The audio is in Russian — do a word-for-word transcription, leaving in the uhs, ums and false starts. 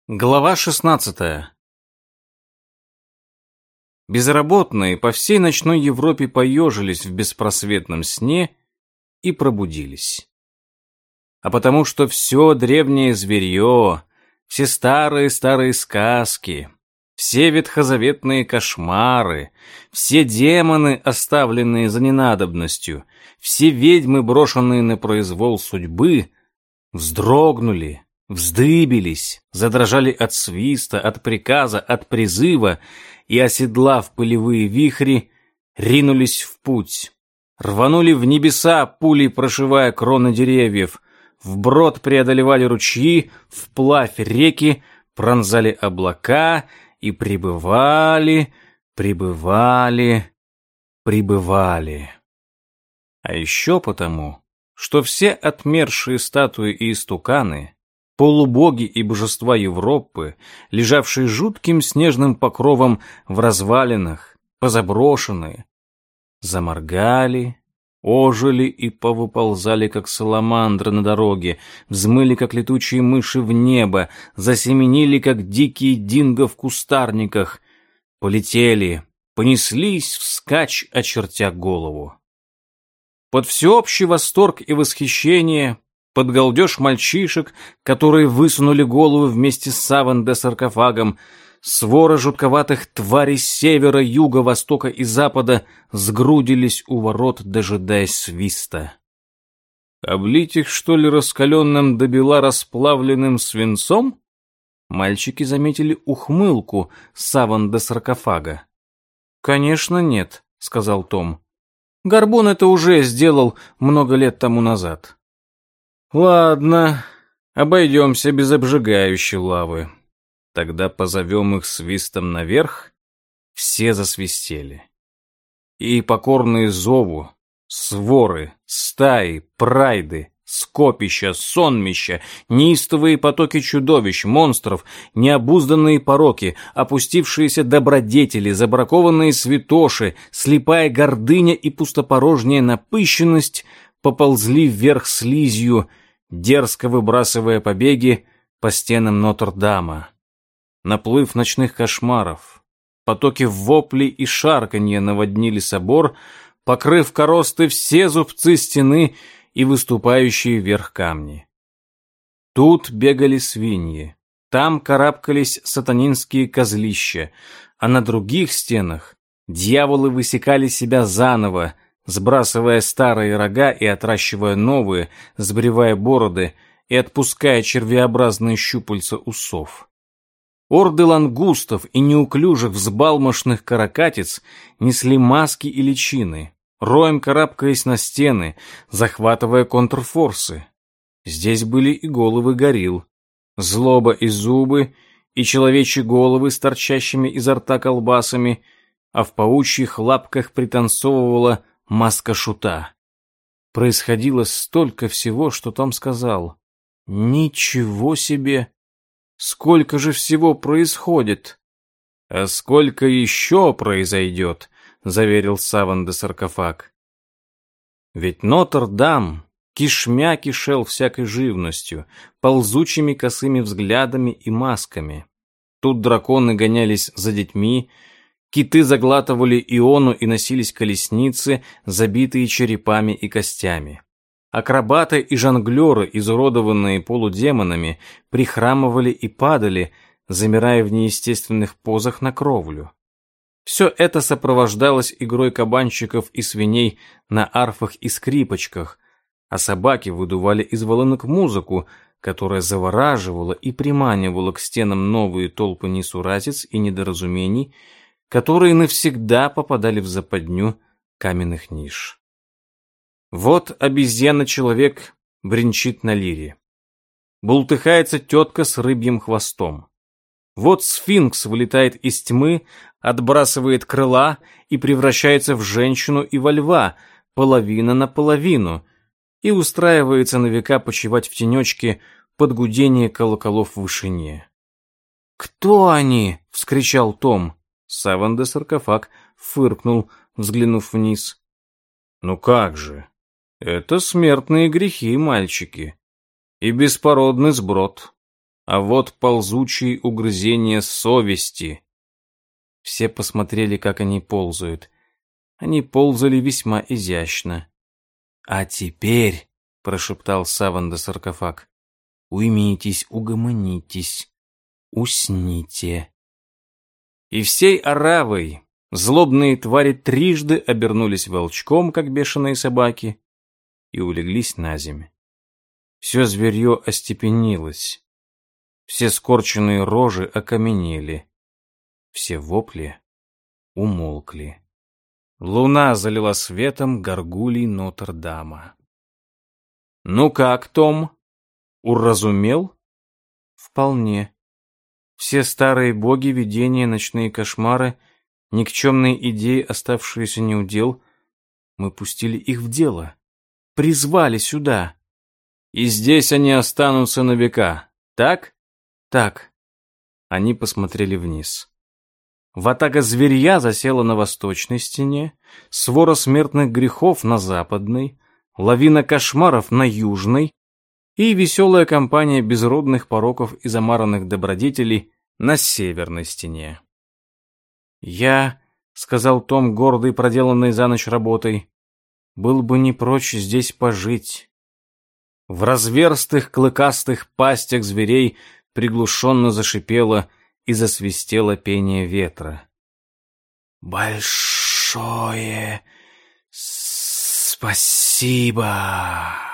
Глава шестнадцатая. Безработные по всей ночной Европе поежились в беспросветном сне и пробудились. А потому что все древнее зверье, все старые-старые сказки, все ветхозаветные кошмары, все демоны, оставленные за ненадобностью, все ведьмы, брошенные на произвол судьбы, вздрогнули, вздыбились, задрожали от свиста, от приказа, от призыва и, оседлав пылевые вихри, ринулись в путь. Рванули в небеса, пулей прошивая кроны деревьев, вброд преодолевали ручьи, вплавь реки, пронзали облака и прибывали, прибывали, прибывали. А еще потому, что все отмершие статуи и истуканы, полубоги и божества Европы, лежавшие жутким снежным покровом в развалинах, позаброшенные, заморгали, ожили и повыползали, как саламандры на дороге, взмыли, как летучие мыши в небо, засеменили, как дикие динго в кустарниках, полетели, понеслись вскачь, очертя голову. Под всеобщий восторг и восхищение, под галдеж мальчишек, которые высунули головы вместе с Саван-де-саркофагом, свора жутковатых тварей с севера, юга, востока и запада сгрудились у ворот, дожидаясь свиста. Облить их, что ли, раскаленным до бела расплавленным свинцом? Мальчики заметили ухмылку Саван-де-саркофага. «Конечно нет», — сказал Том. «Горбун это уже сделал много лет тому назад». «Ладно, обойдемся без обжигающей лавы. Тогда позовем их свистом наверх». Все засвистели. И покорные зову, своры, стаи, прайды, скопища, сонмища, неистовые потоки чудовищ, монстров, необузданные пороки, опустившиеся добродетели, забракованные святоши, слепая гордыня и пустопорожняя напыщенность поползли вверх слизью, дерзко выбрасывая побеги по стенам Нотр-Дама. Наплыв ночных кошмаров, потоки воплей и шарканья наводнили собор, покрыв коростой все зубцы стены и выступающие вверх камни. Тут бегали свиньи, там карабкались сатанинские козлища, а на других стенах дьяволы высекали себя заново, сбрасывая старые рога и отращивая новые, сбривая бороды и отпуская червеобразные щупальца усов. Орды лангустов и неуклюжих взбалмошных каракатиц несли маски и личины, роем карабкаясь на стены, захватывая контрфорсы. Здесь были и головы горилл, злоба и зубы, и человечьи головы с торчащими изо рта колбасами, а в паучьих лапках пританцовывала маска шута. Происходило столько всего, что Том сказал: «Ничего себе! Сколько же всего происходит!» «А сколько еще произойдет!» — заверил Саван-де-саркофаг. Ведь Нотр-Дам кишмя кишел всякой живностью, ползучими косыми взглядами и масками. Тут драконы гонялись за детьми, киты заглатывали иону и носились колесницы, забитые черепами и костями. Акробаты и жонглеры, изуродованные полудемонами, прихрамывали и падали, замирая в неестественных позах на кровлю. Все это сопровождалось игрой кабанчиков и свиней на арфах и скрипочках, а собаки выдували из волынок музыку, которая завораживала и приманивала к стенам новые толпы несуразиц и недоразумений, которые навсегда попадали в западню каменных ниш. Вот обезьяна-человек бренчит на лире. Бултыхается тетка с рыбьим хвостом. Вот сфинкс вылетает из тьмы, отбрасывает крыла и превращается в женщину и во льва, половина на половину, и устраивается на века почивать в тенечке под гудение колоколов в вышине. «Кто они?» — вскричал Том. Саван-де-саркофаг фыркнул, взглянув вниз. «Ну как же? Это смертные грехи, мальчики, и беспородный сброд. а вот ползучие угрызения совести. Все посмотрели, как они ползают. Они ползали весьма изящно. «А теперь», — прошептал Саван де Саркофаг, — «уймитесь, угомонитесь, усните». И всей оравой злобные твари трижды обернулись волчком, как бешеные собаки, и улеглись на землю. Все зверье остепенилось. Все скорченные рожи окаменели. Все вопли умолкли. Луна залила светом горгулей Нотр-Дама. «Ну как, Том? Уразумел?» «Вполне. Все старые боги, видения, ночные кошмары, никчемные идеи, оставшиеся неудел, мы пустили их в дело, призвали сюда. И здесь они останутся на века, так?» «Так». Они посмотрели вниз. Ватага зверья засела на восточной стене, свора смертных грехов на западной, лавина кошмаров на южной и веселая компания безродных пороков и замаранных добродетелей на северной стене. «Я», — сказал Том, гордый, проделанный за ночь работой, — «был бы не прочь здесь пожить». В разверстых клыкастых пастях зверей приглушенно зашипело и засвистело пение ветра. «Большое спасибо!»